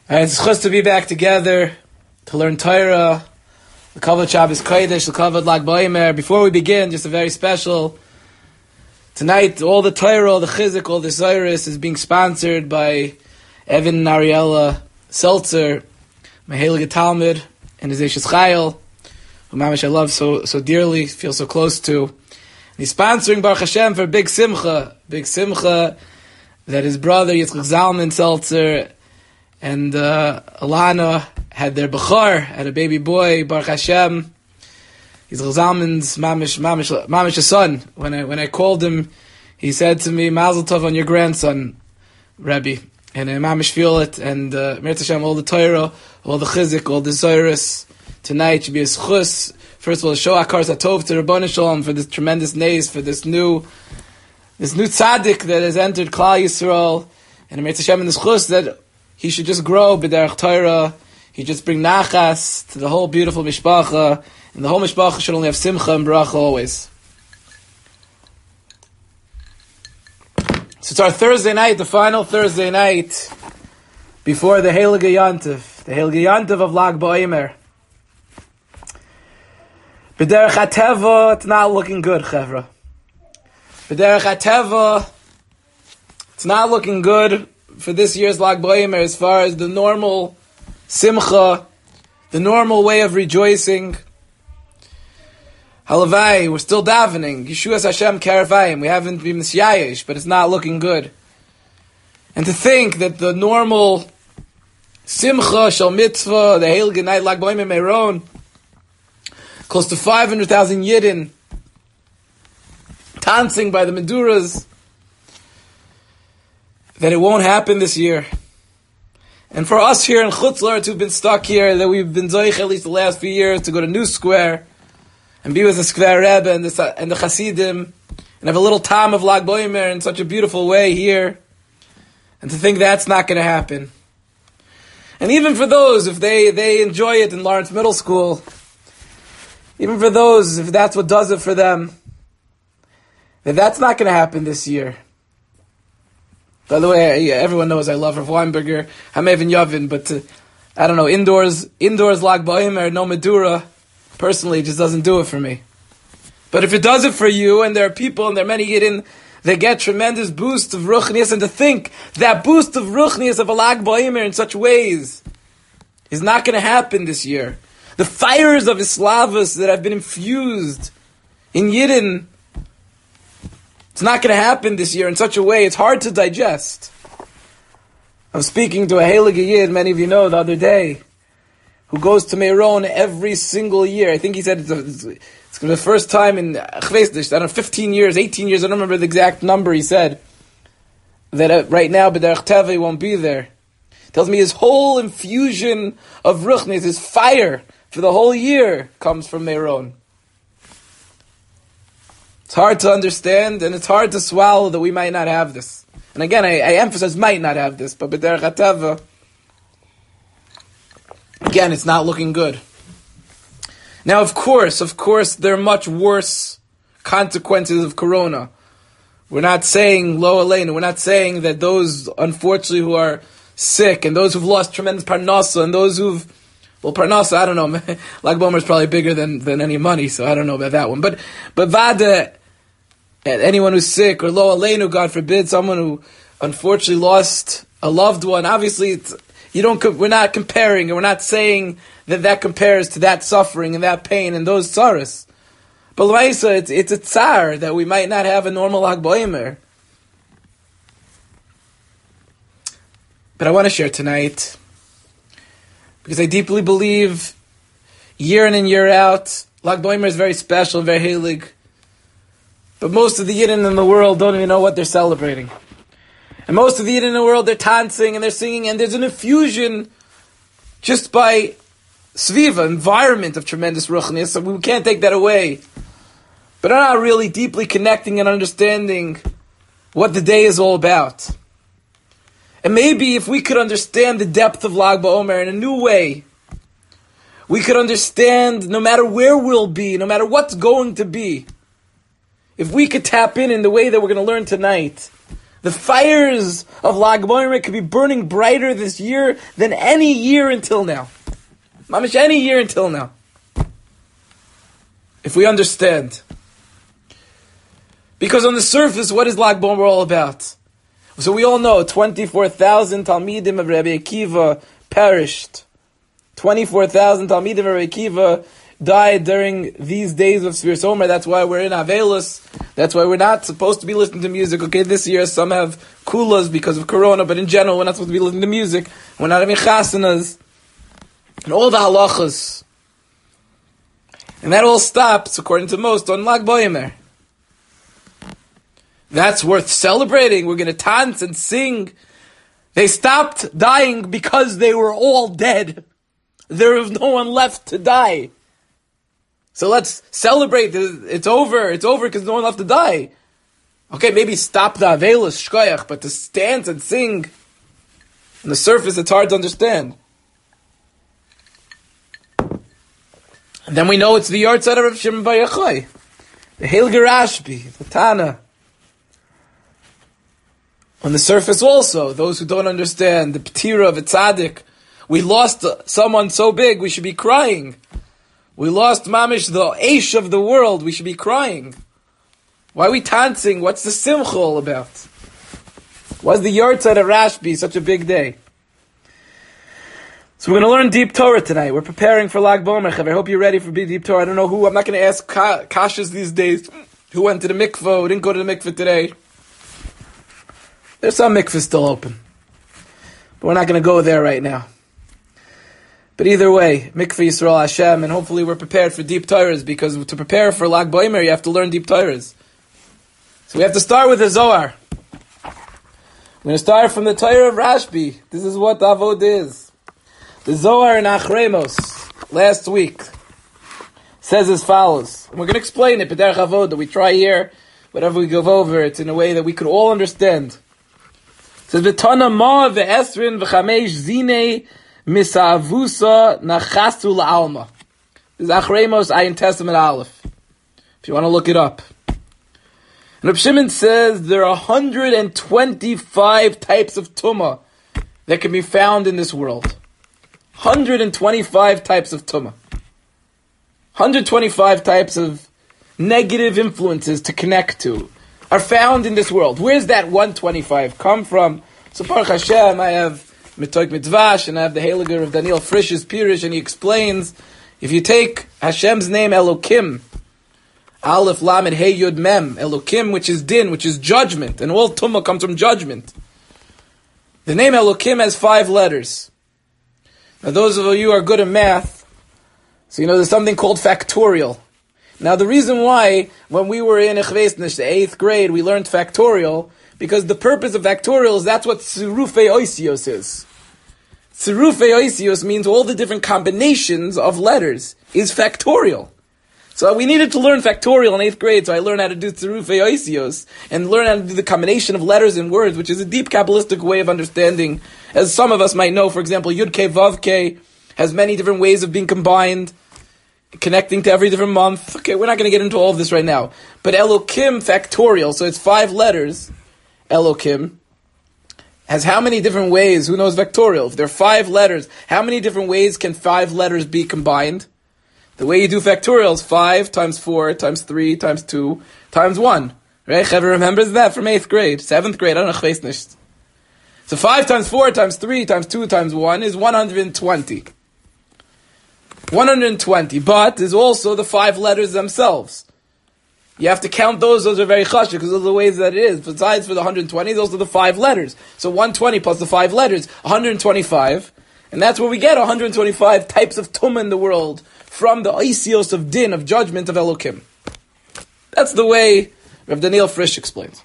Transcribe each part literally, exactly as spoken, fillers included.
Alright, it's chus to be back together to learn Torah. The Kavod Shabbos Kodesh, the Kavod Lag Ba'omer. Before we begin, just a very special. Tonight, all the Torah, all the Chizik, all the Zoris is being sponsored by Evan and Ariella Seltzer, my Heilige Talmud, and his Eshes Chayil, who Mamish I love so so dearly, feel so close to. And he's sponsoring Baruch Hashem for Big Simcha, Big Simcha, that his brother Yitzchak Zalman Seltzer and uh, Alana had their Bechor, had a baby boy, Baruch Hashem. He's Zalman's mamish, mamish, mamish son. When I when I called him, he said to me, Mazel Tov on your grandson, Rebbe. And I mamish feel it, and uh, Mir Hashem, all the Torah, all the Chizik, all the Zoris, tonight should be a schus. First of all, show Akar Satov to Rabbanu Shalom for this tremendous nays, for this new, this new tzaddik that has entered Klal Yisrael, and Mir Hashem in this schus that he should just grow b'derech Torah. He just bring nachas to the whole beautiful mishpacha, and the whole mishpacha should only have simcha and bracha always. So it's our Thursday night, the final Thursday night before the Heilige Yontif, the Heilige Yontif of Lag Ba'omer. B'derech HaTeva, it's not looking good, Chevra. B'derech HaTeva, it's not looking good for this year's Lag Ba'omer as far as the normal simcha, the normal way of rejoicing. Halavai, we're still davening. Yeshuas Hashem Karavayim. We haven't been Misyayish, but it's not looking good. And to think that the normal simcha, shal mitzvah, the Heilige night, Lag Ba'omer Meron, close to five hundred thousand Yidden, dancing by the Meduras, that it won't happen this year. And for us here in Chutz La'aretz who've been stuck here, that we've been zoich at least the last few years to go to New Square and be with the Square Rebbe and the, and the Hasidim and have a little time of Lag Ba'omer in such a beautiful way here, and to think that's not going to happen. And even for those, if they, they enjoy it in Lawrence Middle School, even for those, if that's what does it for them, that that's not going to happen this year. By the way, everyone knows I love Rav Weinberger, Hamev Yavin, but uh, I don't know, indoors, indoors Lag Ba'omer, no Medura, personally, it just doesn't do it for me. But if it does it for you, and there are people, and there are many Yidden, they get tremendous boost of Ruchnias, and to think that boost of Ruchnias of a Lag Ba'omer in such ways is not going to happen this year. The fires of Islavus that have been infused in Yidden, it's not going to happen this year in such a way, it's hard to digest. I was speaking to a Heilige Yid, many of you know, the other day, who goes to Meron every single year. I think he said it's, a, it's, it's the first time in, I don't know, fifteen years, eighteen years, I don't remember the exact number he said, that uh, right now, B'derech Teva, he won't be there. He tells me his whole infusion of Ruchnis, his fire for the whole year, comes from Meron. It's hard to understand, and it's hard to swallow that we might not have this. And again, I, I emphasize might not have this, but b'derech HaTeva, again, it's not looking good. Now, of course, of course, there are much worse consequences of Corona. We're not saying lo aleinu. We're not saying that those, unfortunately, who are sick, and those who've lost tremendous parnasa, and those who've Well, Parnasa, I don't know. Lag Ba'omer is probably bigger than, than any money, so I don't know about that one. But but Vada, anyone who's sick, or Lo Aleinu, God forbid, someone who unfortunately lost a loved one, obviously it's, you don't. We're not comparing, and we're not saying that that compares to that suffering and that pain and those tzaras. But L'maisa, it's it's a tsar that we might not have a normal Lag Ba'omer. But I want to share tonight, because I deeply believe, year in and year out, Lag Ba'omer is very special, very heilig. But most of the Yidden in the world don't even know what they're celebrating. And most of the Yidden in the world, they're dancing and they're singing, and there's an infusion just by Sviva, environment of tremendous Ruchnis, so we can't take that away. But I'm not really deeply connecting and understanding what the day is all about. And maybe if we could understand the depth of Lag Ba'omer in a new way, we could understand no matter where we'll be, no matter what's going to be, if we could tap in in the way that we're going to learn tonight, The fires of Lag BaOmer could be burning brighter this year than any year until now. Mamish, any year until now. If we understand. Because on the surface, what is Lag BaOmer all about? So we all know twenty-four thousand Talmidim of Rabbi Akiva perished. twenty-four thousand Talmidim of Rabbi Akiva died during these days of Sfiras Omer. That's why we're in Avelus. That's why we're not supposed to be listening to music. Okay, this year some have kulas because of Corona, but in general we're not supposed to be listening to music. We're not having chasanas. And all the halachas. And that all stops, according to most, on Lag BaOmer. That's worth celebrating. We're going to dance and sing. They stopped dying because they were all dead. There was no one left to die. So let's celebrate. It's over. It's over because no one left to die. Okay, maybe stop the Avelus, Shkoyach, but to dance and sing, on the surface it's hard to understand. And then we know it's the Yartzeit of Rav Shimon Bar Yochai, the Heilige Rashbi, the Tana. On the surface also, those who don't understand, the Ptira of a Tzaddik, we lost someone so big, we should be crying. We lost Mamish, the Eish of the world, we should be crying. Why are we dancing? What's the Simcha all about? Why's the Yartzeit of Rashbi such a big day? So we're going to learn Deep Torah tonight. We're preparing for Lag BaOmer. I hope you're ready for Deep Torah. I don't know who. I'm not going to ask ka- kashas these days. Who went to the mikvah, who didn't go to the mikvah today. There's some mikvahs still open. But we're not going to go there right now. But either way, mikvah Yisrael Hashem, and hopefully we're prepared for Deep Torahs, because to prepare for Lag BaOmer, you have to learn Deep Torahs. So we have to start with the Zohar. We're going to start from the Torah of Rashbi. This is what the Avod is. The Zohar in Achremos, last week, says as follows. And we're going to explain it, B'derech Avoda. We try here, whatever we go over, it's in a way that we could all understand. It says, V'tana ma ve'esrin v'chamesh zinei misa'avusa nachastu la'alma. This is Achremos, Ayin Testament Aleph. If you want to look it up. And Reb Shimon says there are one hundred twenty-five types of tumah that can be found in this world. one hundred twenty-five types of tumah. one hundred twenty-five types of negative influences to connect to are found in this world. Where's that one hundred twenty-five come from? So Baruch Hashem, I have Mitoik Mitzvash, and I have the Heiliger of Daniel Frisch's Pirish, and he explains, if you take Hashem's name Elokim, Aleph Lamed Hey Yud Mem, Elokim, which is din, which is judgment, and all tumah comes from judgment. The name Elokim has five letters. Now those of you who are good at math, so you know there's something called factorial. Now the reason why, when we were in Echvesnish, the eighth grade, we learned factorial, because the purpose of factorial is that's what Tzirufei Oisios is. Tzirufei Oisios means all the different combinations of letters is factorial. So we needed to learn factorial in eighth grade, so I learned how to do Tzirufei Oisios, and learn how to do the combination of letters and words, which is a deep Kabbalistic way of understanding. As some of us might know, for example, Yud Kei Vav Kei has many different ways of being combined, connecting to every different month. Okay, we're not going to get into all of this right now. But Elokim factorial, so it's five letters, Elokim, has how many different ways? Who knows factorial? If there are five letters, how many different ways can five letters be combined? The way you do factorial is five times four times three times two times one. Right? Chaver remembers that from eighth grade. Seventh grade, I don't know, chveis So five times four times three times two times one is one hundred twenty. one hundred twenty. But there's also the five letters themselves. You have to count those. Those are very chashuv because those are the ways that it is. Besides for the one hundred twenty, those are the five letters. So one hundred twenty plus the five letters, one hundred twenty-five. And that's where we get one hundred twenty-five types of tumah in the world from the oisios of din, of judgment of Elokim. That's the way Rav Daniel Frisch explains.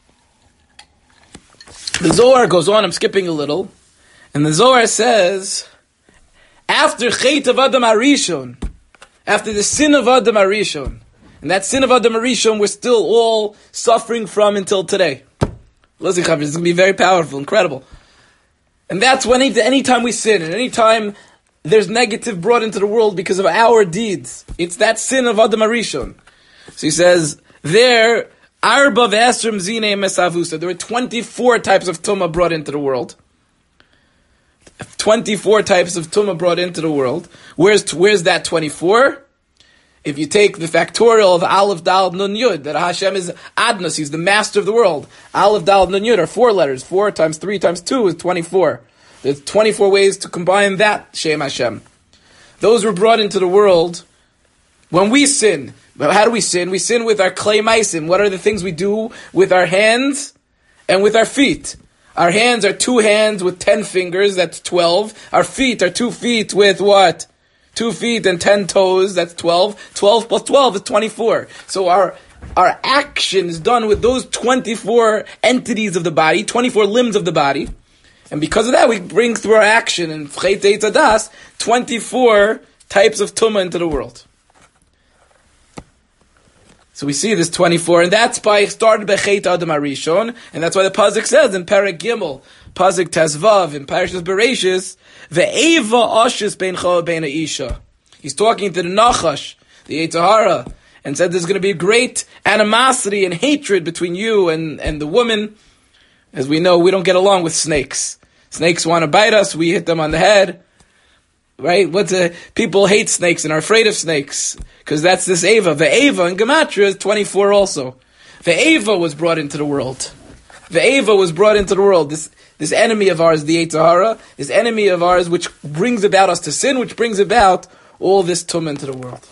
The Zohar goes on, I'm skipping a little, and the Zohar says, after Chet of Adam Arishon, after the sin of Adam Arishon, and that sin of Adam Arishon we're still all suffering from until today. Listen, Chavis, it's going to be very powerful, incredible. And that's when any time we sin, and any time there's negative brought into the world because of our deeds, it's that sin of Adam Arishon. So he says, there, Arba ve'esrim zine mesavusa. There were twenty-four types of tumah brought into the world. twenty-four types of tumah brought into the world. Where's where's that twenty-four? If you take the factorial of Aleph, Daled, Nun, Yud, that Hashem is Adnos, He's the master of the world. Aleph, Daled, Nun, Yud are four letters. Four times three times two is twenty-four. There's twenty-four ways to combine that Shem Hashem. Those were brought into the world when we sin. How do we sin? We sin with our clay maisim. What are the things we do with our hands and with our feet? Our hands are two hands with ten fingers, that's twelve. Our feet are two feet with what? Two feet and ten toes, that's twelve. twelve plus twelve is twenty-four. So our our action is done with those twenty-four entities of the body, twenty-four limbs of the body. And because of that, we bring through our action in Chet Tadas twenty-four types of tumah into the world. So we see this twenty-four, and that's by started by Chet Adam Arishon, and that's why the pasuk says in Perek Gimel, pasuk Tezvav in Parashas Bereishis, ve'eva ashis beincha bein ha'isha. He's talking to the Nachash, the Yetzer Hara, and said there's going to be great animosity and hatred between you and, and the woman. As we know, we don't get along with snakes. Snakes want to bite us, we hit them on the head. Right? What's a, people hate snakes and are afraid of snakes because that's this Eva. The Eva in Gematria is twenty-four also. The Eva was brought into the world. The Eva was brought into the world. This this enemy of ours, the Yetzer Hara, this enemy of ours, which brings about us to sin, which brings about all this tumah into the world.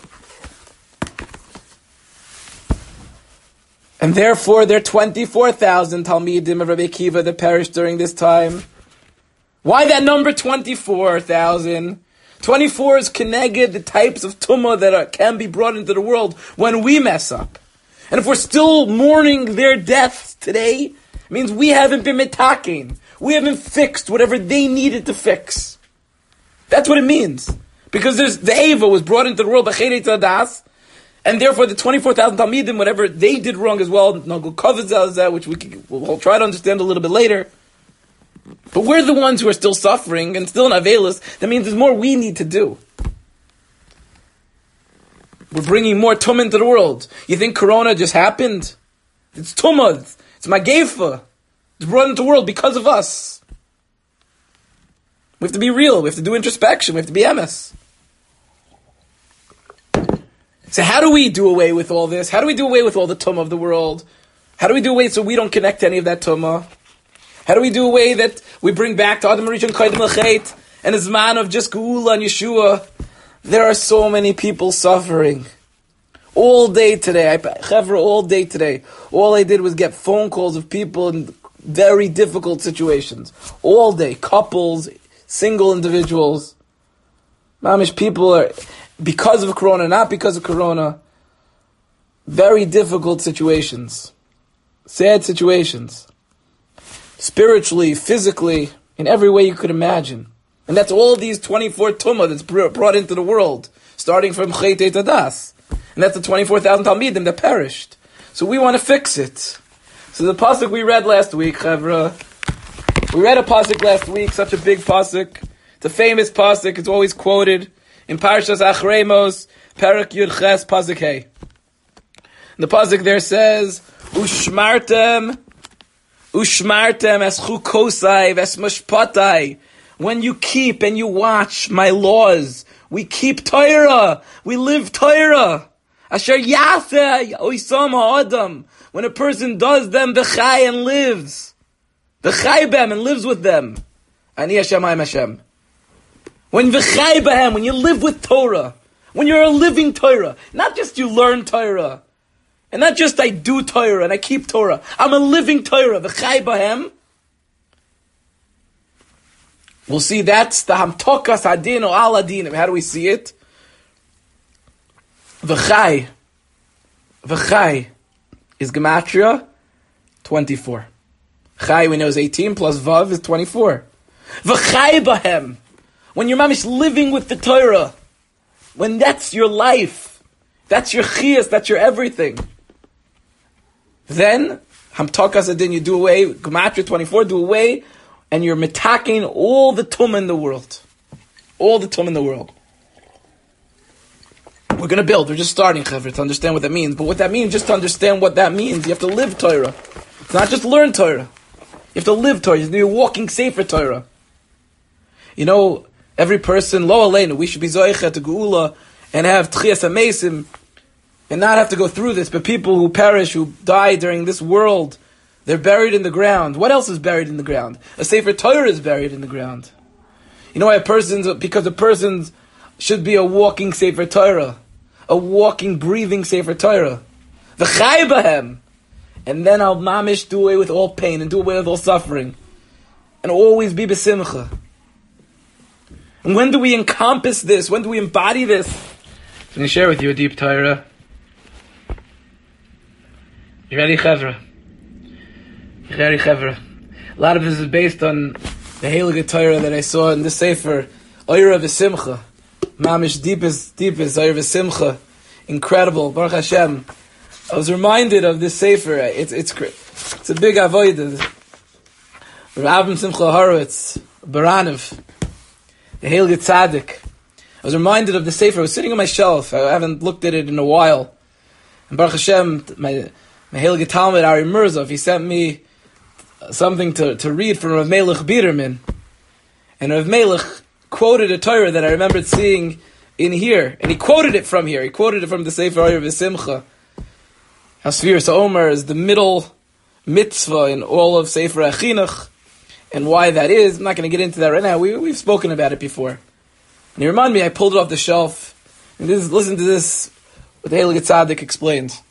And therefore, there are twenty-four thousand Talmidim of Rabbi Akiva that perished during this time. Why that number twenty-four thousand? twenty-four is keneged the types of tumah that are, can be brought into the world when we mess up. And if we're still mourning their deaths today, it means we haven't been mitaking. We haven't fixed whatever they needed to fix. That's what it means. Because there's, the Eva was brought into the world by Chet Tadas, and therefore the twenty-four thousand Talmidim, whatever they did wrong as well, Nagul Kavod, which we can, we'll try to understand a little bit later. But we're the ones who are still suffering and still in Avelis. That means there's more we need to do. We're bringing more tumah into the world. You think Corona just happened? It's tumah. It's Magefa. It's brought into the world because of us. We have to be real. We have to do introspection. We have to be emes. So how do we do away with all this? How do we do away with all the tumah of the world? How do we do away so we don't connect to any of that tumah? How do we do away that we bring back to Adam Rishon Kodim L'Chet and his man of just Geula and Yeshua? There are so many people suffering. All day today, I, Chevra, all day today, all I did was get phone calls of people in very difficult situations. All day, couples, single individuals. Mamish, people are, because of Corona, not because of Corona, very difficult situations. Sad situations. Spiritually, physically, in every way you could imagine. And that's all these twenty-four tumah that's brought into the world, starting from Chet Tadas. And that's the twenty-four thousand Talmidim that perished. So we want to fix it. So the pasuk we read last week, Chevra, we read a pasuk last week, such a big pasuk. It's a famous pasuk, it's always quoted in Parshas Achrei Mos, Perek Yud Ches, pasuk Hey. And the pasuk there says, Ushmartem Ushmartem es chukosai ves mashpatai. When you keep and you watch my laws, we keep Torah, we live Torah. Asher yaseh oisam ha'adam. When a person does them, v'chai and lives. V'chai b'hem and lives with them. Ani Hashem, I am Hashem. When v'chai b'hem, when you live with Torah, when you're a living Torah, not just you learn Torah, and not just I do Torah and I keep Torah. I'm a living Torah. V'chai b'hem. We'll see that's the hamtokas hadin or al adinim. How do we see it? V'chai. V'chai is gematria twenty-four. Chai we know is eighteen plus vav is twenty-four. V'chai b'hem. When you're mamish living with the Torah, when that's your life, that's your chiyas, that's your everything. Then, hamtakas adin, you do away, gematria twenty-four, do away, and you're mitaking all the tumah in the world. All the tumah in the world. We're going to build. We're just starting, Chaver, to understand what that means. But what that means, just to understand what that means, you have to live Torah. It's not just learn Torah. You have to live Torah. You're walking Sefer Torah. You know, every person, lo aleinu, we should be zoicha to geula and have tchias hamesim and not have to go through this. But people who perish, who die during this world, they're buried in the ground. What else is buried in the ground? A Sefer Torah is buried in the ground. You know why a person's, because a person's should be a walking Sefer Torah. A walking, breathing Sefer Torah. V'chai b'hem. And then I'll mamish do away with all pain and do away with all suffering. And always be besimcha. And when do we encompass this? When do we embody this? I'm going to share with you a deep Torah. You ready, Chevra? You ready, Chevra? A lot of this is based on the Heilige Torah that I saw in this Sefer, Oira V'Simcha. Mamish, deepest, deepest, Oira V'Simcha. Incredible, Baruch Hashem. I was reminded of this Sefer. It's it's it's a big avodah. Rav Simcha Horowitz, Baranov, the Heilige Tzaddik. I was reminded of the Sefer. I was sitting on my shelf. I haven't looked at it in a while. And Baruch Hashem, my my Heilige Talmud, Ari Mirzov, he sent me something to, to read from Rav Melech Biderman. And Rav Melech quoted a Torah that I remembered seeing in here. And he quoted it from here. He quoted it from the Sefer Oyer V'Simcha. How Sfiras Omer is the middle mitzvah in all of Sefer HaChinuch. And why that is, I'm not going to get into that right now. We, we've spoken about it before. And he reminded me, I pulled it off the shelf. And this, listen to this, what the Heilige Tzaddik explains.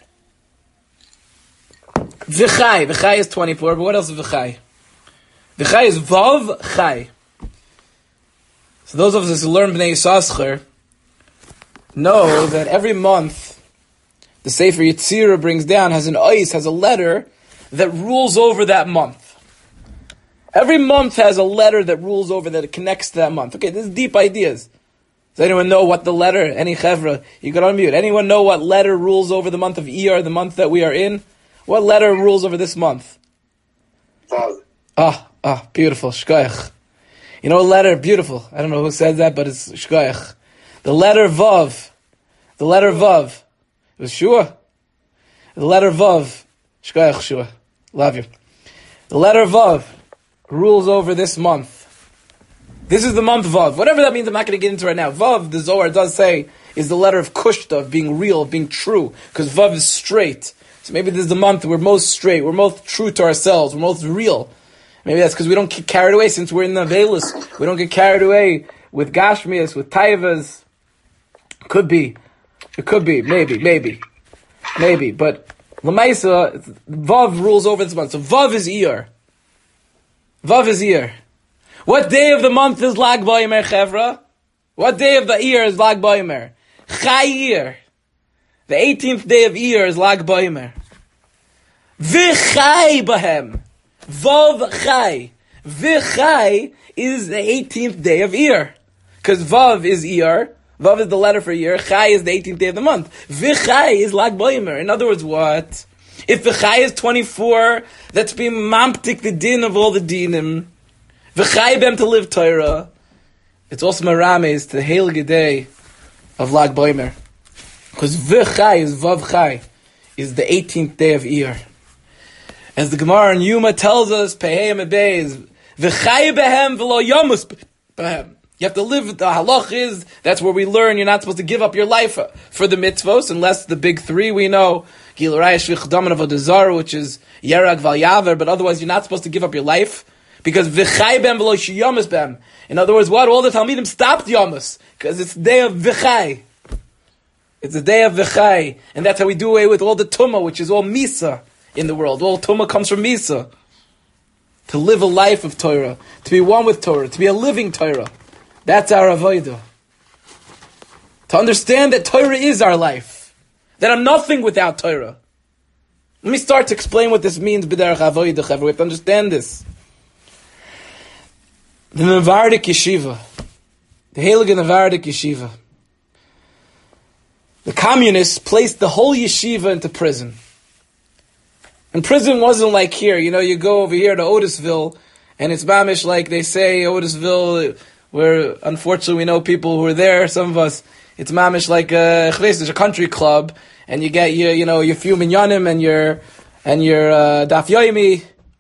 V'chai. V'chai is twenty-four, but what else is v'chai? V'chai is vav chai. So those of us who learn Bnei Yissaschar know that every month the Sefer Yetzirah brings down, has an ois, has a letter that rules over that month. Every month has a letter that rules over, that it connects to that month. Okay, this is deep ideas. Does anyone know what the letter, any chevra, you can unmute. Anyone know what letter rules over the month of Iyar, the month that we are in? What letter rules over this month? Vav. Ah, ah, beautiful, shkoyach. You know a letter, beautiful. I don't know who said that, but it's shkoyach. The letter Vav, the letter Vav. It was Shua. The letter Vav, shkoyach Shua. Love you. The letter Vav rules over this month. This is the month Vav. Whatever that means, I'm not going to get into right now. Vav, the Zohar does say, is the letter of Kushta, of being real, of being true. Because Vav is straight. So maybe this is the month we're most straight, we're most true to ourselves, we're most real. Maybe that's because we don't get carried away, since we're in the Veilus. We don't get carried away with Gashmias, with Taivas. Could be. It could be. Maybe, maybe. Maybe. But Lamaisa, Vav rules over this month. So Vav is Iyar. Vav is Iyar. What day of the month is Lag Ba'omer, Chevra? What day of the Iyar is Lag Ba'omer? Chai Iyar. The eighteenth day of Iyar is Lag Ba'omer. V'chai b'hem. Vav chai. V'chai is the eighteenth day of Iyar. Because Vav is Iyar. Vav is the letter for Iyar. Chai is the eighteenth day of the month. V'chai is Lag Ba'omer. In other words, what? If V'chai is twenty-four, that's being mamtik the din of all the dinim. V'chai b'hem to live Torah. It's also marames to the Heilige day of Lag Ba'omer. Because V'chai is Vav Chai, is the eighteenth day of Iyar. As the Gemara in Yuma tells us, Pehei Mebei is V'chai behem v'lo yomus behem. You have to live, the halach is, that's where we learn, you're not supposed to give up your life for the mitzvos, unless the big three we know, Gil Raya Shvich Daman of Odazar, which is Yerag Val Yaver, but otherwise you're not supposed to give up your life, because V'chai behem v'lo yomus behem. In other words, what? All the Talmidim stopped yomus, because it's the day of V'chai. It's the day of V'chai, and that's how we do away with all the Tumah, which is all Misa in the world. All Tumah comes from Misa. To live a life of Torah, to be one with Torah, to be a living Torah. That's our Avodah. To understand that Torah is our life. That I'm nothing without Torah. Let me start to explain what this means, B'derech Avodah. We have to understand this. The Navardik Yeshiva. The Heilige Navardik Yeshiva. The communists placed the whole yeshiva into prison. And prison wasn't like here. You know, you go over here to Otisville, and it's mamish like they say, Otisville, where unfortunately we know people who are there. Some of us, it's mamish like a, a country club, and you get your, you know, your few minyanim and your and your uh, daf yomi.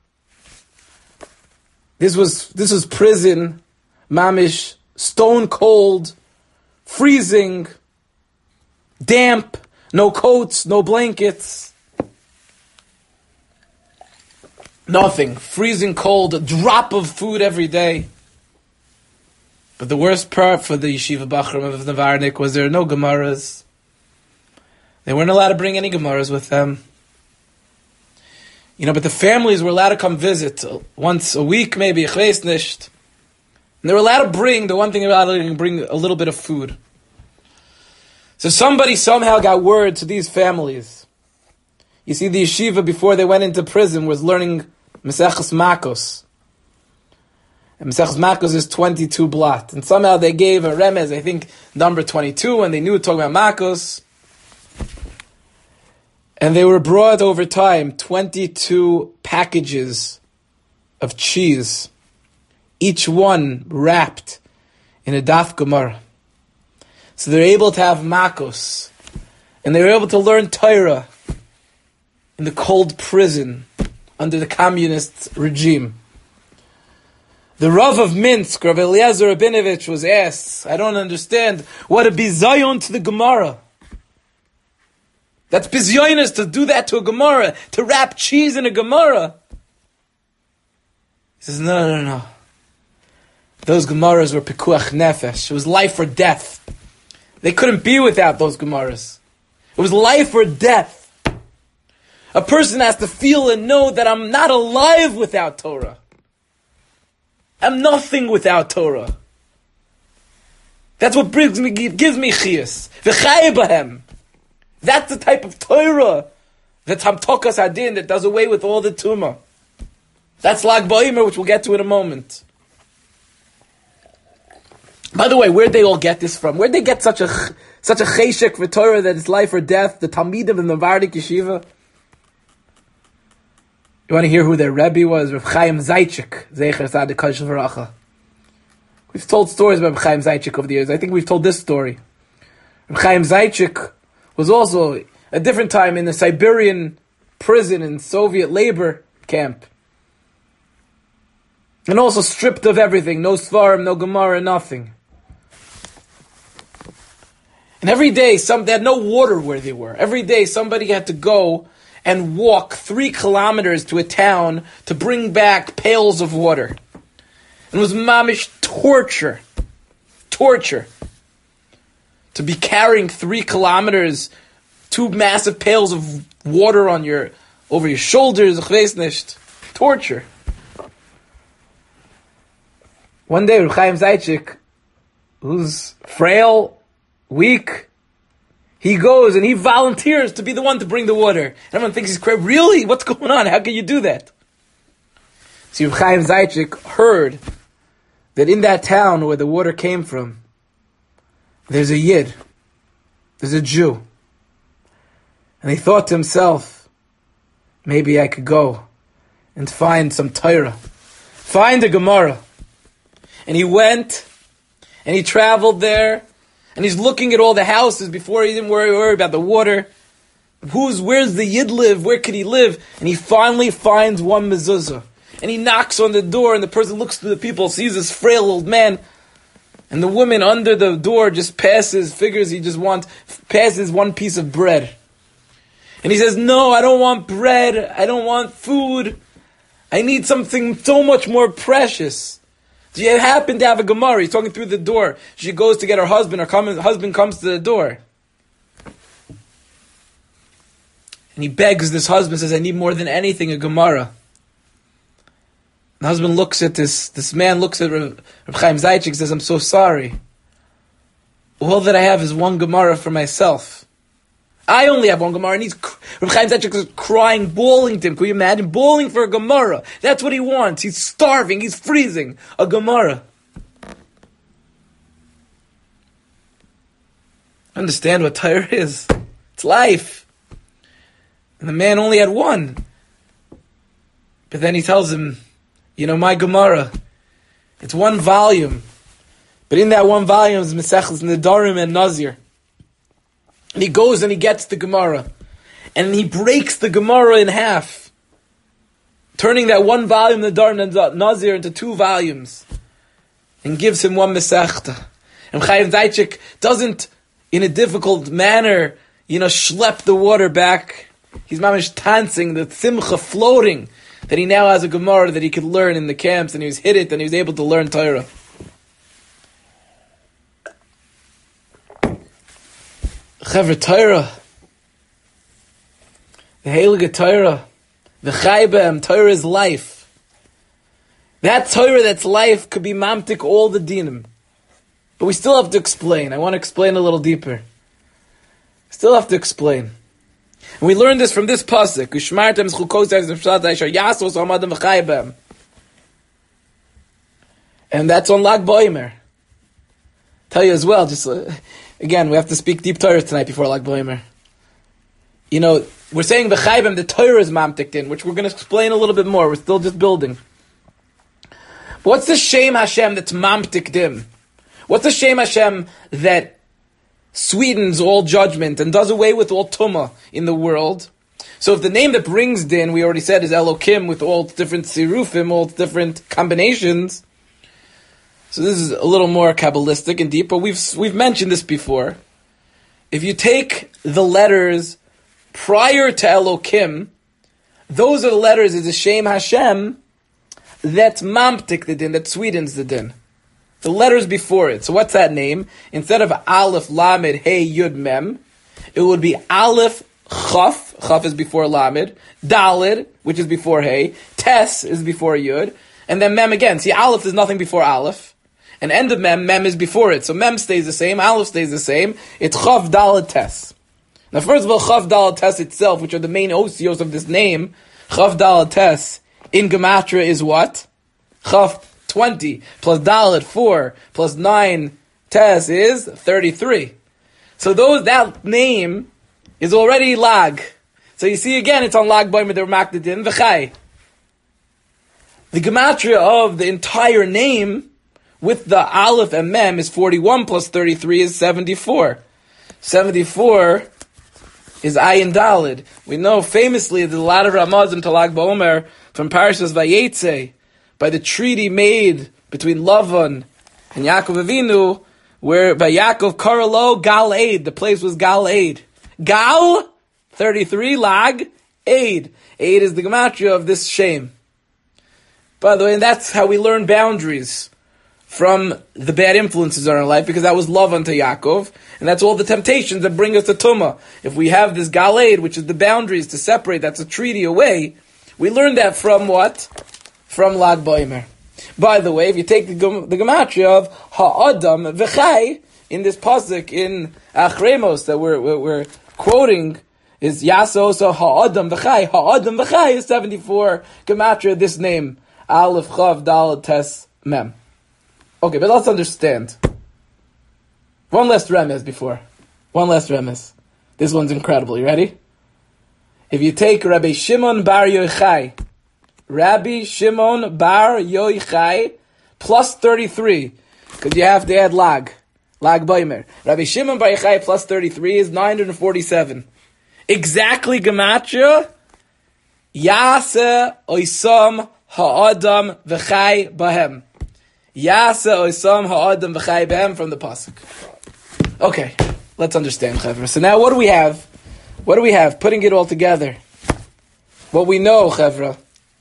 This was this was prison, mamish, stone cold, freezing, damp, no coats, no blankets, nothing, freezing cold, a drop of food every day. But the worst part for the Yeshiva Bachram of Navarnik was there are no Gemaras. They weren't allowed to bring any Gemaras with them. You know, but the families were allowed to come visit once a week, maybe, ich weiß nicht. And they were allowed to bring, the one thing about it, they can bring a little bit of food. So somebody somehow got word to these families. You see, the yeshiva, before they went into prison, was learning Maseches Makos. And Maseches Makos is twenty-two blot. And somehow they gave a remez, I think, number twenty-two, and they knew talking about Makos. And they were brought over time twenty-two packages of cheese, each one wrapped in a daf Gemara. So they're able to have Makos, and they were able to learn Torah in the cold prison under the communist regime. The Rav of Minsk, Rav Eliezer Rabinovich, was asked, I don't understand, what a bizayon to the Gemara. That's bizyonis to do that to a Gemara, to wrap cheese in a Gemara. He says, no, no, no. Those Gemaras were pikuach nefesh. It was life or death. They couldn't be without those Gemaras. It was life or death. A person has to feel and know that I'm not alive without Torah. I'm nothing without Torah. That's what brings me, gives me chiyas. V'chai b'hem. That's the type of Torah that's hamtokas hadin, that does away with all the tumah. That's Lag Ba'omer, which we'll get to in a moment. By the way, where'd they all get this from? Where'd they get such a such a cheshek for Torah that it's life or death? The Talmidim in the Navardik Yeshiva. You want to hear who their Rebbe was? Rav Chaim Zaychik, Zecher Sadik Kashel V'racha. We've told stories about Rav Chaim Zaychik over the years. I think we've told this story. Rav Chaim Zaychik was also a different time in the Siberian prison in Soviet labor camp. And also stripped of everything. No Svarim, no Gemara, nothing. And every day, some they had no water where they were. Every day somebody had to go and walk three kilometers to a town to bring back pails of water. And it was mamish torture. Torture. To be carrying three kilometers, two massive pails of water on your over your shoulders, torture. One day, Rav Chaim Zaychik, who's frail, weak, he goes and he volunteers to be the one to bring the water. Everyone thinks he's crazy. Really? What's going on? How can you do that? See, Rav Chaim Zaychik heard that in that town where the water came from, there's a Yid, there's a Jew. And he thought to himself, maybe I could go and find some Torah, find a Gemara. And he went, and he traveled there, and he's looking at all the houses before he didn't worry, worry about the water. Who's, where's the Yid live? Where could he live? And he finally finds one mezuzah. And he knocks on the door, and the person looks through the people, sees this frail old man, and the woman under the door just passes, figures he just wants, passes one piece of bread. And he says, no, I don't want bread, I don't want food, I need something so much more precious. Do you happen to have a Gemara? He's talking through the door. She goes to get her husband, her come, husband comes to the door. And he begs this husband, says, I need more than anything a Gemara. The husband looks at this, this man looks at Rav Chaim Zaychik and says, I'm so sorry. All that I have is one Gemara for myself. I only have one Gemara, and he's, Rav Chaim Zaychik is crying, bawling to him. Can you imagine? Bawling for a Gemara. That's what he wants. He's starving, he's freezing. A Gemara. Understand what Torah is. It's life. And the man only had one. But then he tells him, you know, my Gemara, it's one volume. But in that one volume is Mesechus Nedarim and Nazir. And he goes and he gets the Gemara. And he breaks the Gemara in half. Turning that one volume, Nedarim and Nazir, into two volumes. And gives him one Mesechta. And Chaim Zaitchik doesn't, in a difficult manner, you know, schlep the water back. He's mamish dancing, the simcha floating, that he now has a Gemara that he could learn in the camps, and he was hit it, and he was able to learn Torah. Chaver Torah, the Heilige Torah, the Chaybem, Torah is life. That Torah that's life could be mamtik all the dinim. But we still have to explain. I want to explain a little deeper. Still have to explain. And we learned this from this pasuk. Ushmartem zchukosei z'pshat yasos ha'madam v'chaybem. And that's on Lag Boimer. Tell you as well, just uh, again, we have to speak deep Torah tonight before Lag Boimer. You know, we're saying v'chaybem, the Torah is mamtiked in, which we're going to explain a little bit more. We're still just building. But what's the Shem Hashem that's mamtiked in? What's the Shem Hashem that sweetens all judgment and does away with all tumah in the world? So if the name that brings din, we already said, is Elokim with all different sirufim, all different combinations. So this is a little more Kabbalistic and deep, but we've we've mentioned this before. If you take the letters prior to Elokim, those are the letters is the Shem Hashem that mamtik the din, that sweetens the din. The letters before it. So what's that name? Instead of Aleph, Lamed, Hey, Yud, Mem, it would be Aleph, Chaf. Chaf is before Lamed. Dalid, which is before Hey. Tes is before Yud. And then Mem again. See, Aleph is nothing before Aleph. And end of Mem, Mem is before it. So Mem stays the same, Aleph stays the same. It's Chaf, Dalid, Tes. Now first of all, Chaf, Dalid, Tes itself, which are the main osios of this name, Chaf, Dalid, Tes, in Gematria is what? Chaf, twenty, plus Dalet, four, plus nine, Tes is thirty-three. So those that name is already Lag. So you see again, it's on Lag Boimer, they're Makdadin, V'chai. The Gematria of the entire name, with the Aleph and Mem, is forty-one, plus thirty-three is seventy-four. seventy-four is Ayin Daled. We know famously there's a lot of Ramazim to Lag Boimer from Parashas Vayetze, by the treaty made between Lavan and Yaakov Avinu, where by Yaakov Karalo Gal Aid, the place was Gal Aid. Gal, thirty-three, Lag, Aid. Aid is the gematria of this shame. By the way, and that's how we learn boundaries from the bad influences in our life, because that was Lavan to Yaakov, and that's all the temptations that bring us to Tumah. If we have this Gal Aid, which is the boundaries to separate, that's a treaty away, we learn that from what? From Lag Boimer. By the way, if you take the, the gematria of Ha'adam V'chai, in this pasuk in Achremos that we're, we're, we're quoting, is Yasos Ha'adam V'chai. Ha'adam V'chai is seventy-four gematria, this name. Aleph, Chav, Daled, Tes, Mem. Okay, but let's understand. One last remez before. One last remez. This one's incredible. You ready? If you take Rabbi Shimon Bar Yochai, Rabbi Shimon Bar Yochai plus thirty-three, because you have to add lag, lag boimer. Rabbi Shimon Bar Yochai plus thirty-three is nine hundred forty-seven. Exactly gematria. Yase oisam ha'adam v'chai bahem. Yase oisam ha'adam v'chai bahem from the pasuk. Okay, let's understand, Chevra. So now what do we have? What do we have? Putting it all together. What we know, Chevra.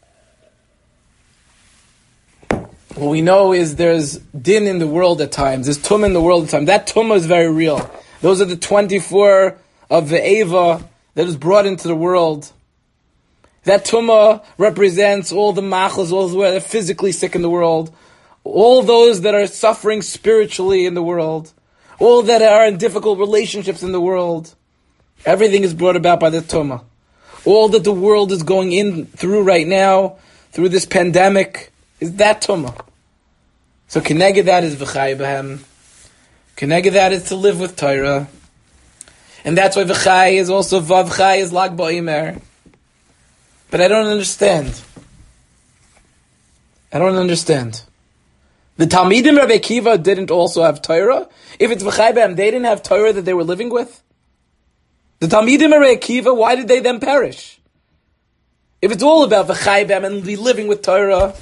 What we know is there's din in the world at times. There's tumah in the world at times. That tumah is very real. Those are the twenty-four of the Eva that is brought into the world. That tumah represents all the machlas, all those who are physically sick in the world, all those that are suffering spiritually in the world, all that are in difficult relationships in the world. Everything is brought about by the tumah. All that the world is going in through right now, through this pandemic, is that tumah. So keneged that is v'chai b'hem. Keneged that is to live with Torah. And that's why v'chai is also vavchai is lag ba'omer. But I don't understand. I don't understand. The Talmidim Rabbi Akiva didn't also have Torah. If it's v'chai b'hem, they didn't have Torah that they were living with. The Talmidim Rabbi Akiva, why did they then perish? If it's all about v'chai b'hem and living with Torah,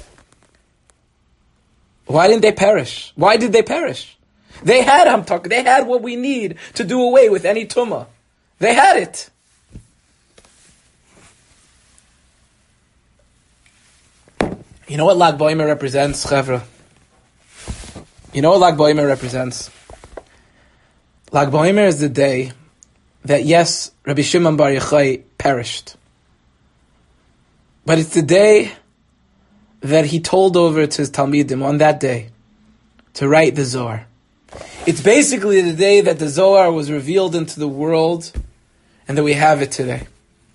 why didn't they perish? Why did they perish? They had Hamtak. They had what we need to do away with any tumah. They had it. You know what Lag B'Omer represents, Chevra? You know what Lag B'Omer represents? Lag B'Omer is the day that, yes, Rabbi Shimon Bar Yochai perished. But it's the day that he told over to his Talmidim on that day to write the Zohar. It's basically the day that the Zohar was revealed into the world and that we have it today.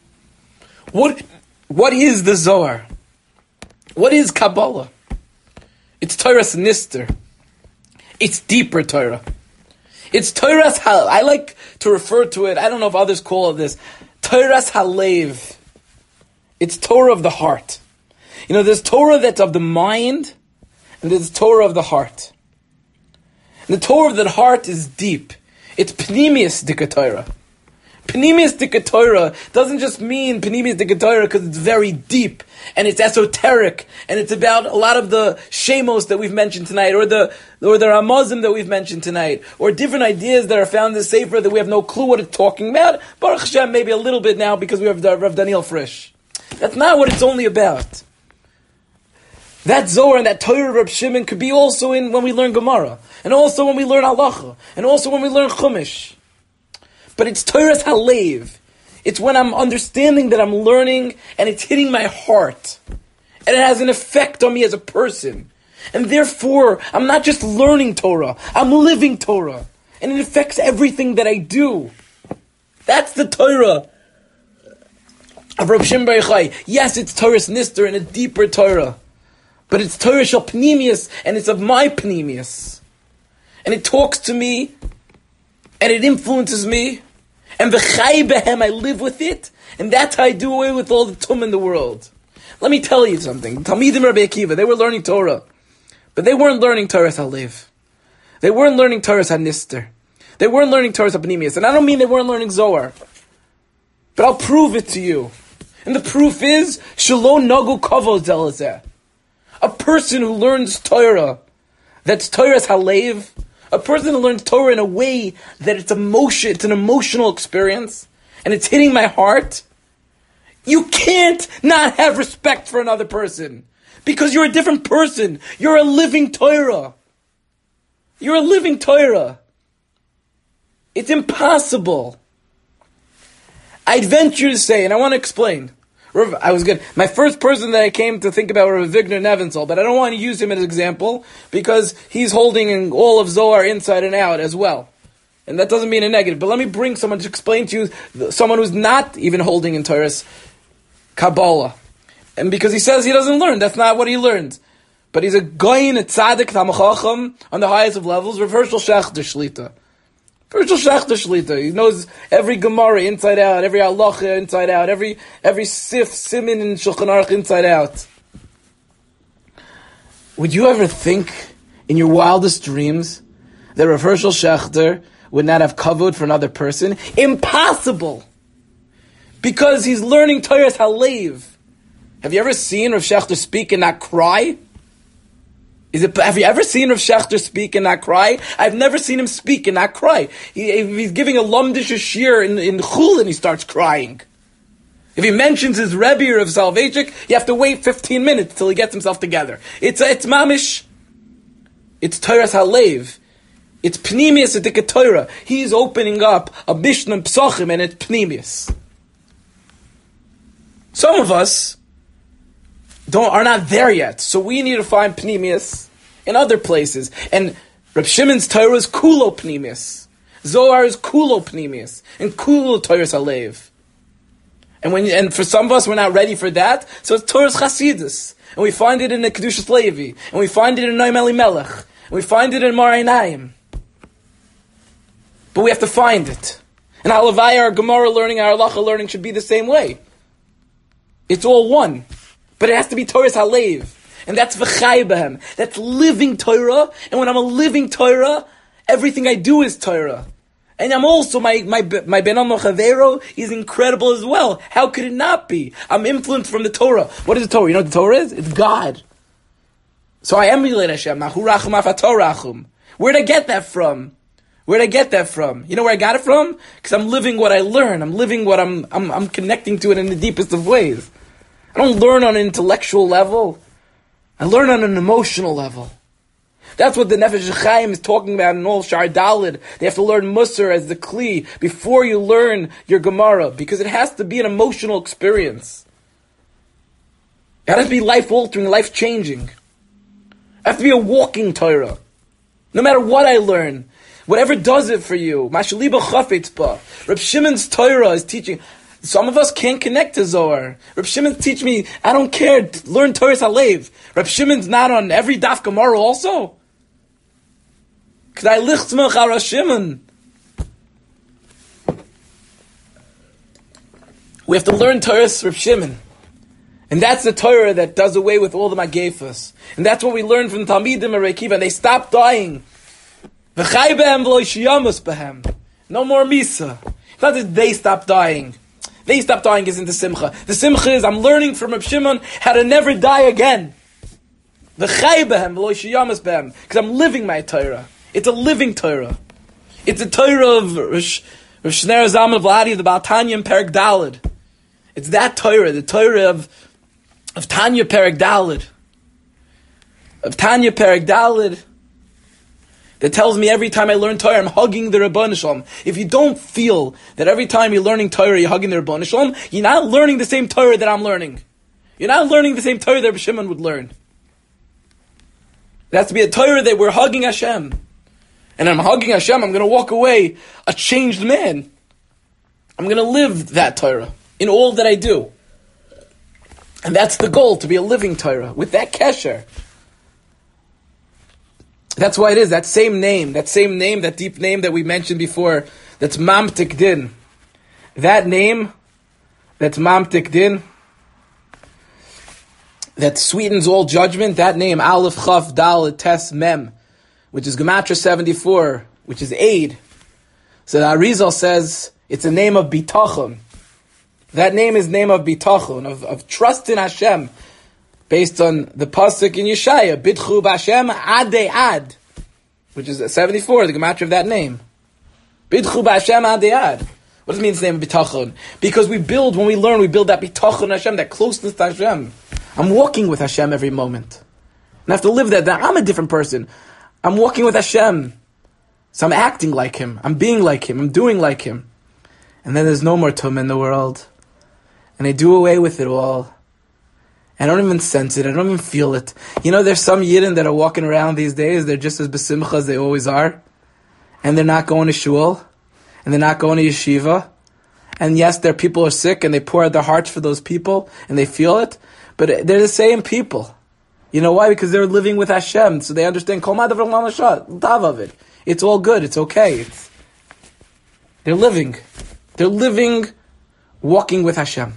What, what is the Zohar? What is Kabbalah? It's Torah's Nister. It's deeper Torah. It's Torah's Hal. I like to refer to it, I don't know if others call it this, Torah's Halev. It's Torah of the heart. You know, there's Torah that's of the mind, and there's Torah of the heart. And the Torah of the heart is deep. It's Pnimius Dika Torah. Pnimius Dika Torah doesn't just mean Pnimius Dika Torah because it's very deep, and it's esoteric, and it's about a lot of the shemos that we've mentioned tonight, or the or the Ramazim that we've mentioned tonight, or different ideas that are found in the Sefer that we have no clue what it's talking about. Baruch Hashem, maybe a little bit now because we have Rav Daniel Frisch. That's not what it's only about. That Zohar and that Torah of Reb Shimon could be also in when we learn Gemara, and also when we learn Halacha, and also when we learn Chumash. But it's Torah's Halev. It's when I'm understanding that I'm learning, and it's hitting my heart, and it has an effect on me as a person. And therefore, I'm not just learning Torah, I'm living Torah, and it affects everything that I do. That's the Torah of Reb Shimon Bar Yochai. Yes, it's Torah's Nister and a deeper Torah. But it's Torah shel Pnimius, and it's of my Pnimius. And it talks to me, and it influences me, and v'chai behem, I live with it, and that's how I do away with all the tum in the world. Let me tell you something. Talmidim Rabbi Akiva, they were learning Torah, but they weren't learning Torah's Halev. They weren't learning Torah's Hanister. They weren't learning Torah's Pnimius. And I don't mean they weren't learning Zohar, but I'll prove it to you. And the proof is, Shelo Nagu Kavod Zelazeh. A person who learns Torah, that's Torah's Halev, a person who learns Torah in a way that it's emotion, it's an emotional experience, and it's hitting my heart, you can't not have respect for another person. Because you're a different person. You're a living Torah. You're a living Torah. It's impossible. I'd venture to say, and I want to explain, I was good. My first person that I came to think about was Vigner Nevenzel, but I don't want to use him as an example because he's holding all of Zohar inside and out as well. And that doesn't mean a negative. But let me bring someone to explain to you, someone who's not even holding in Torah's Kabbalah. And because he says he doesn't learn, that's not what he learns. But he's a goyin, a tzaddik, tamachacham, on the highest of levels, Rav Hershel Schachter Shlita. Hershel Schachter Shlita. He knows every Gemara inside out, every halacha inside out, every every sif, simin, and Shulchan Aruch inside out. Would you ever think, in your wildest dreams, that Rav Hershel Schachter would not have kavod for another person? Impossible! Because he's learning Torah's Halev. Have you ever seen Rav Schachter speak and not cry? Is it? Have you ever seen Rav Schachter speak and not cry? I've never seen him speak and not cry. He, if he's giving a lumdish shir in, in Chul and he starts crying. If he mentions his Rebbe of Soloveitchik, you have to wait fifteen minutes till he gets himself together. It's it's mamish. It's Torah's Halev. It's Pnimius Adika Torah. He's opening up a Mishnah Psachim and it's Pnimius. Some of us don't are not there yet, so we need to find Pnimius in other places. And Reb Shimon's Torah is Kulo Pnimius. Zohar is Kulo Pnimius. And Kulo Torah's Halev. And when and for some of us, we're not ready for that, so it's Torah's Chasidus. And we find it in the Kedushas Levi. And we find it in Noam Elimelech. And we find it in Mar Einayim. But we have to find it. And Halavai, our Gemara learning, our Halacha learning should be the same way. It's all one. But it has to be Torah's Halev. And that's v'chai b'hem. That's living Torah. And when I'm a living Torah, everything I do is Torah. And I'm also, my my my Ben Amo Chavero is incredible as well. How could it not be? I'm influenced from the Torah. What is the Torah? You know what the Torah is? It's God. So I emulate Hashem. Where'd I get that from? Where'd I get that from? You know where I got it from? Because I'm living what I learn. I'm living what I'm, I'm I'm connecting to it in the deepest of ways. I don't learn on an intellectual level. I learn on an emotional level. That's what the Nefesh Chaim is talking about in all Shar Dalid. They have to learn Musar as the Kli before you learn your Gemara, because it has to be an emotional experience. It has to be life-altering, life-changing. It has to be a walking Torah. No matter what I learn, whatever does it for you, Mashaliba Chafetzba, Reb Shimon's Torah is teaching. Some of us can't connect to Zohar. Reb Shimon teach me, I don't care, learn Torah Halev. Reb Shimon's not on every Daf Gemara also. K'day lichtzmach Reb Shimon. We have to learn Torah Reb Shimon. And that's the Torah that does away with all the Magefas. And that's what we learned from the Talmidim and Reikiva. And they stopped dying. V'chai behem v'lo yishiyamus behem. No more Misa. It's not that they stopped dying. They stopped dying isn't the Simcha. The Simcha is I'm learning from Reb Shimon how to never die again. V'chai behem v'lo yishiyamus behem. Because I'm living my Torah. It's a living Torah. It's a Torah of Rosh Shneur Zalman Vladi, the Baal Tanya and Perek Daled. It's that Torah, the Torah of Of Tanya Perek Daled. Of Tanya Perek Daled. That tells me every time I learn Torah, I'm hugging the Rabbanu Shalom. If you don't feel that every time you're learning Torah, you're hugging the Rabbanu Shalom, you're not learning the same Torah that I'm learning. You're not learning the same Torah that Reb Shimon would learn. It has to be a Torah that we're hugging Hashem. And I'm hugging Hashem, I'm going to walk away a changed man. I'm going to live that Torah in all that I do. And that's the goal, to be a living Torah, with that kesher. That's why it is, that same name, that same name, that deep name that we mentioned before, that's Mamtik Din. That name, that's Mamtik Din, that sweetens all judgment, that name, Aleph Chaf Dal Tes Mem, which is Gematria seventy-four, which is Aid. So the Arizal says, it's a name of Bitachon. That name is name of bitachon, of, of trust in Hashem, based on the pasuk in Yeshaya, Bitchu b'Hashem adei ad, which is seventy-four, the gematria of that name. Bitchu b'Hashem adei ad. What does it mean it's name of bitachon? Because we build, when we learn, we build that bitachon Hashem, that closeness to Hashem. I'm walking with Hashem every moment. And I have to live that. That I'm a different person. I'm walking with Hashem. So I'm acting like Him. I'm being like Him. I'm doing like Him. And then there's no more tum in the world. And I do away with it all. I don't even sense it. I don't even feel it. You know, there's some Yidden that are walking around these days. They're just as besimcha as they always are. And they're not going to shul. And they're not going to yeshiva. And yes, their people are sick and they pour out their hearts for those people. And they feel it. But they're the same people. You know why? Because they're living with Hashem. So they understand, Kol ma'adav l'mamashah, tav of it. It's all good. It's okay. It's, they're living. They're living, walking with Hashem.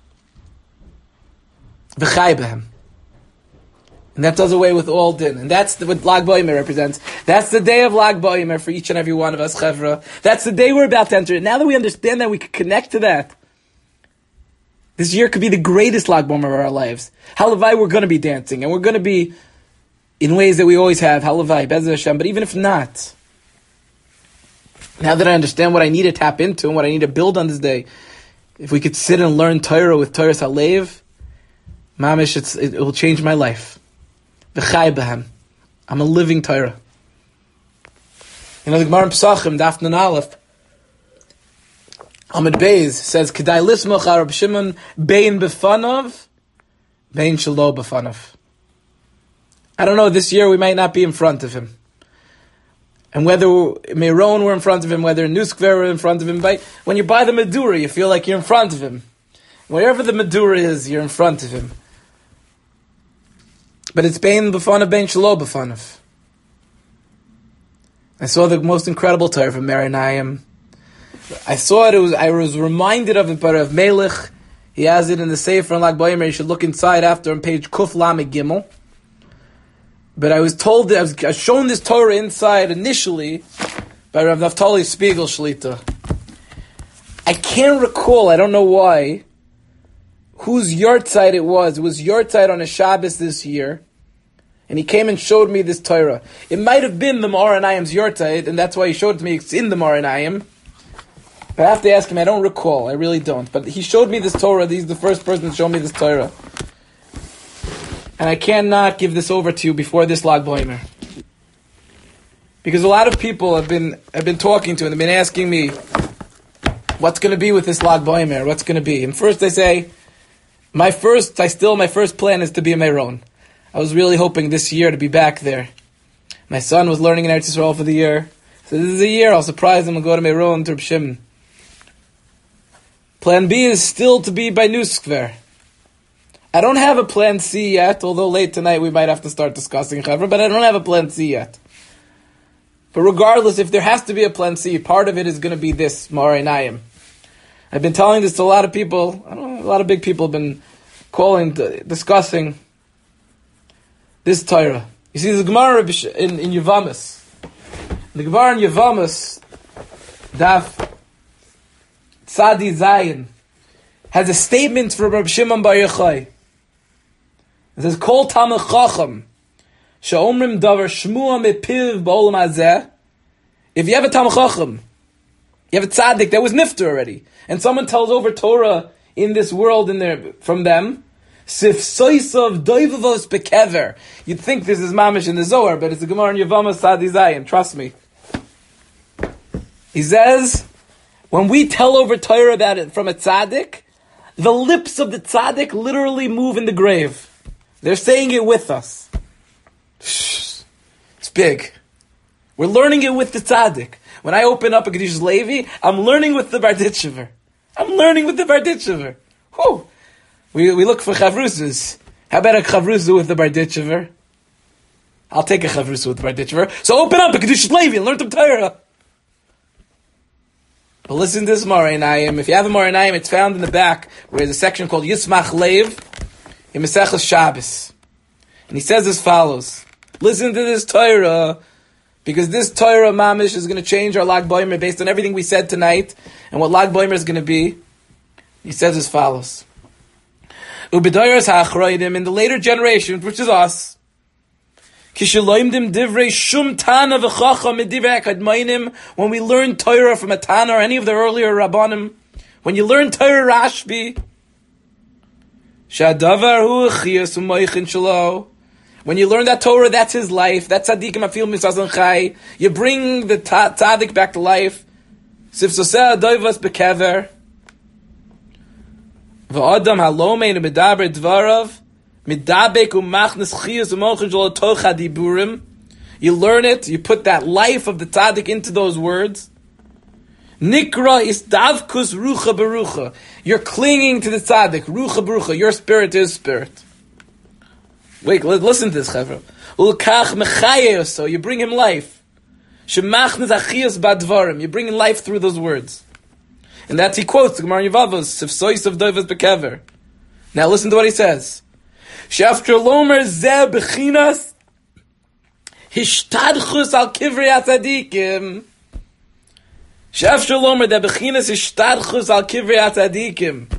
V'chai b'hem. And that does away with all din. And that's the, what Lag BaOmer represents. That's the day of Lag BaOmer for each and every one of us, Chevra. That's the day we're about to enter. Now that we understand that, we can connect to that. This year could be the greatest Lag BaOmer of our lives. Halavai, we're going to be dancing. And we're going to be in ways that we always have. Halavai, Be'ezus Hashem. But even if not, now that I understand what I need to tap into and what I need to build on this day, if we could sit and learn Torah with Torah Halev, Mamish, it's, it, it will change my life. V'chai b'hem. I'm a living Torah. You know, the Gemara in Pesachim, Daf Nun Aleph, Amud Beis says, K'day lismach Reb Shimon bein b'fanav, bein shelo b'fanav. I don't know, this year we might not be in front of him. And whether Meron were in front of him, whether Nuskver were in front of him, by, when you're by the Medura, you feel like you're in front of him. Wherever the Medura is, you're in front of him. But it's bein b'fanav, bein shelo b'fanav. I saw the most incredible Torah from Maranayim. I saw it, it was, I was reminded of it, but of Melech. He has it in the Sefer on Lag BaOmer. You should look inside after on page Kuf Lamed Gimel. but I was told that I was, I was shown this Torah inside initially by Rav Naftali Spiegel Shlita. I can't recall, I don't know why, whose yahrzeit it was. It was yahrzeit on a Shabbos this year, and he came and showed me this Torah. It might have been the Maranayim's yahrzeit, and that's why he showed it to me. It's in the Maranayim. But I have to ask him, I don't recall, I really don't. But he showed me this Torah, he's the first person to show me this Torah. And I cannot give this over to you before this Lag B'Omer. Because a lot of people have been have been talking to and they've been asking me, what's going to be with this Lag B'Omer? What's going to be? And first I say, my first, I still, my first plan is to be in Meron. I was really hoping this year to be back there. My son was learning in Eretz Yisrael for the year. So this is a year, I'll surprise him and go to Meron, to Reb Shimon. Plan B is still to be by New Skver. I don't have a plan C yet, although late tonight we might have to start discussing Chavra, but I don't have a plan C yet. But regardless, if there has to be a plan C, part of it is going to be this, Maranayim. I've been telling this to a lot of people, I don't know, a lot of big people have been calling, discussing this Torah. You see, the Gemara in, in Yevamis, the Gemara in Yevamis, Daf Tzadi Zayin, has a statement from Reb Shimon Bar Yochai. It says, Kol Tamil Chacham, She'omrim Davar Shmua Mepiv Ba'olam Hazeh. If you have a Tamil Chacham, you have a tzaddik that was nifter already, and someone tells over Torah in this world in there from them, Sif Soisav Doivavos Bekever. You'd think this is Mamish in the Zohar, but it's the Gemara in Yevama Tzadi Zayin. Trust me. He says, when we tell over Torah about it from a tzaddik, the lips of the tzaddik literally move in the grave. They're saying it with us. It's big. We're learning it with the tzaddik. When I open up a Kedushas Levi, I'm learning with the Barditchever. I'm learning with the Barditchever. Whew. We we look for chavrusas. How about a chavrusa with the Barditchever? I'll take a chavrusa with the Barditchever. So open up a Kedushas Levi and learn the Torah. But listen to this Maranayim. If you have a Maranayim, it's found in the back where there's a section called Yismach Leiv in Maseches Shabbos. And he says as follows. Listen to this Torah, because this Torah Mamish is going to change our Lag B'Omer based on everything we said tonight and what Lag B'Omer is going to be. He says as follows. Ubedayras ha'achroidim, in the later generation, which is us, when we learn Torah from a Tana or any of the earlier Rabbanim, when you learn Torah Rashbi, when you learn that Torah, that's his life. That's tzaddikim afil misazon chai. You bring the tzaddik back to life. Sif soseh adoivas bekever. V'adam halomein medaber dvarav. Midabek umachnes chiyus umochin shelo tocha diburim. You learn it. You put that life of the tzaddik into those words. Nikra is davkus rucha berucha. You're clinging to the tzaddik. Rucha berucha. Your spirit is spirit. Wait, listen to this, Chavra. Ulkach mechaye, so you bring him life. Shemachnes achiyus badvarim. You bring him life through those words. And that's, he quotes the Gemara Yevavos, Sifsois of Doivas Bekever. Now listen to what he says. Shafter lomer zeh bechinas hishtadchus al kivrei atzadikim. Shafter lomer zeh bechinas hishtadchus al kivrei atzadikim.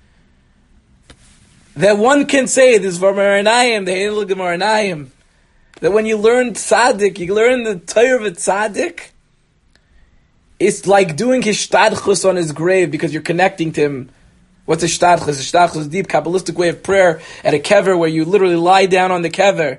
That one can say, this is for Maranayim, the Heinel Gemaranayim, that when you learn tzaddik, you learn the Torah of a tzaddik, it's like doing his shtadchus on his grave because you're connecting to him. What's a shtadchus? A shtadchus is a deep Kabbalistic way of prayer at a kever where you literally lie down on the kever.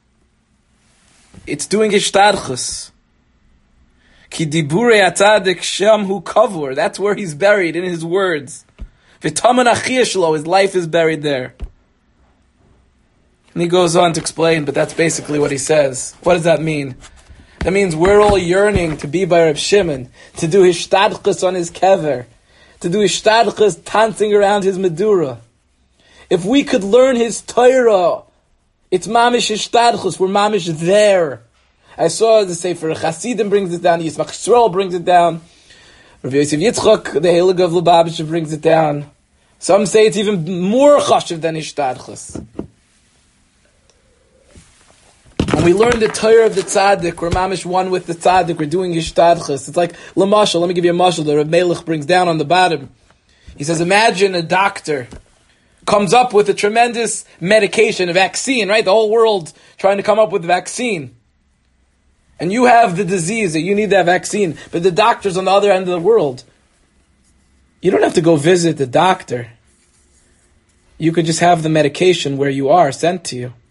It's doing his shtadchus. Ki diburei atzadik shem hu kavur. That's where he's buried, in his words. V'taman achiyah shelo, his life is buried there. And he goes on to explain, but that's basically what he says. What does that mean? That means we're all yearning to be by Reb Shimon, to do his shtadchus on his kever, to do his shtadchus dancing around his medura. If we could learn his Torah, it's mamish his shtadchus, we're mamish there. I saw the Sefer Chasidim brings it down, Yismach Yisrael brings it down, Rav Yosef Yitzchak, the Heilig of Lubavitch, brings it down. Some say it's even more chashiv than his shtadchus. When we learn the Torah of the Tzaddik, we're mamish one with the Tzaddik, we're doing Yishtadchus. It's like, Lamashal, let me give you a mashal that Reb Melech brings down on the bottom. He says, imagine a doctor comes up with a tremendous medication, a vaccine, right? The whole world trying to come up with a vaccine. And you have the disease that you need that vaccine, but the doctor's on the other end of the world. You don't have to go visit the doctor. You could just have the medication where you are sent to you.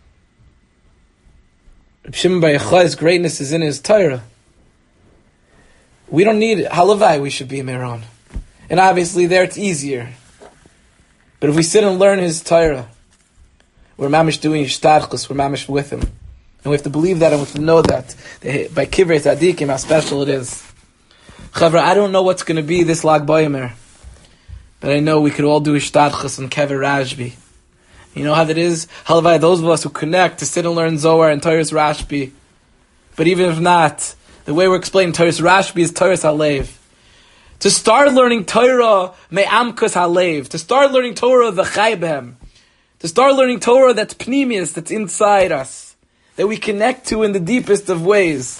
Reb Shimon Bar Yochai's greatness is in his Torah. We don't need it. Halavai, we should be in Meron. And obviously there it's easier. But if we sit and learn his Torah, we're mamish doing Yishtadchus, we're mamish with him. And we have to believe that and we have to know that. By Kivrei Tzadikim, how special it is. Chavra, I don't know what's going to be this Lag B'Omer. But I know we could all do Yishtadchus and Kever Rashbi. You know how that is? Halavai, those of us who connect to sit and learn Zohar and Torah's Rashbi. But even if not, the way we're explaining Torah's Rashbi is Torah's Halev. To start learning Torah, me'amkas halev. To start learning Torah, the chaybehem. To start learning Torah that's pnimius, that's inside us. That we connect to in the deepest of ways.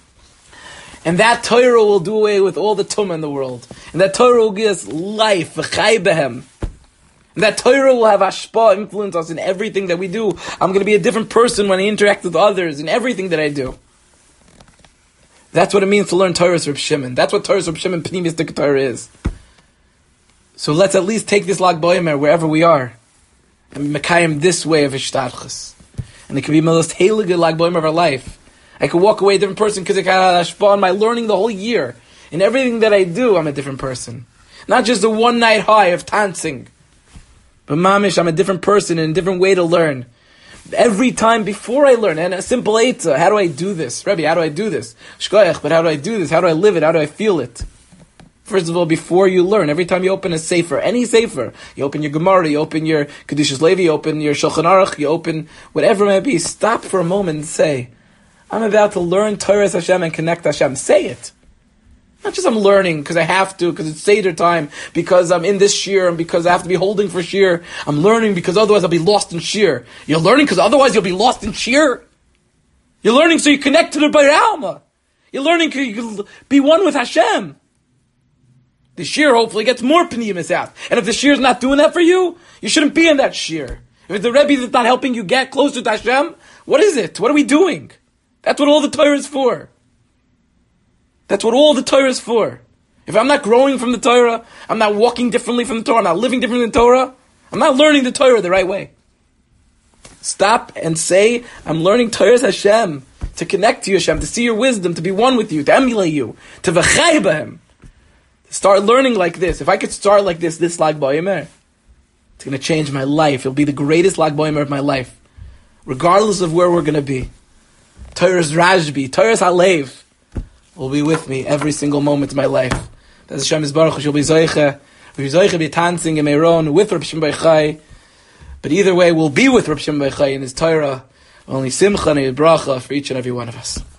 And that Torah will do away with all the tumah in the world. And that Torah will give us life, the chaybehem. And that Torah will have hashpah, influence us in everything that we do. I'm going to be a different person when I interact with others, in everything that I do. That's what it means to learn Torah's Reb Shimon. That's what Torah's Reb Shimon Pnimistic Torah is. So let's at least take this Lag B'Omer wherever we are and mekayim this way of Ishtadchus. And it could be the most heilige Lag B'Omer of our life. I could walk away a different person because I got hashpah on my learning the whole year. In everything that I do, I'm a different person. Not just a one night high of dancing. But mamish, I'm a different person and a different way to learn. Every time before I learn, and a simple eitzah, how do I do this? Rebbe, how do I do this? Shkoyach, but how do I do this? How do I live it? How do I feel it? First of all, before you learn, every time you open a sefer, any sefer, you open your Gemara, you open your Kedushas Levi, you open your Shulchan Aruch, you open whatever it may be, stop for a moment and say, I'm about to learn Torah Hashem and connect Hashem. Say it. Not just I'm learning because I have to, because it's Seder time, because I'm in this shir, and because I have to be holding for shir. I'm learning because otherwise I'll be lost in shir. You're learning because otherwise you'll be lost in shir. You're learning so you connect to the Beit Alma. You're learning because you can be one with Hashem. The shir hopefully gets more pnimis out. And if the shir is not doing that for you, you shouldn't be in that shir. If the Rebbe is not helping you get closer to Hashem, what is it? What are we doing? That's what all the Torah is for. That's what all the Torah is for. If I'm not growing from the Torah, I'm not walking differently from the Torah, I'm not living differently than the Torah, I'm not learning the Torah the right way. Stop and say, I'm learning Torah's Hashem, to connect to you, Hashem, to see your wisdom, to be one with you, to emulate you, to v'chay b'hem. To start learning like this. If I could start like this, this Lag B'Omer, it's going to change my life. It'll be the greatest Lag B'Omer of my life. Regardless of where we're going to be. Torah's Rashbi, Torah's Halev, will be with me every single moment of my life. That's Hashem Yisbarach, she'll be Zoiche. We'll be Zoiche, be dancing in Meron with Reb Shimon Bar Yochai. But either way, we'll be with Reb Shimon Bar Yochai in his Torah. Only Simcha and Bracha for each and every one of us.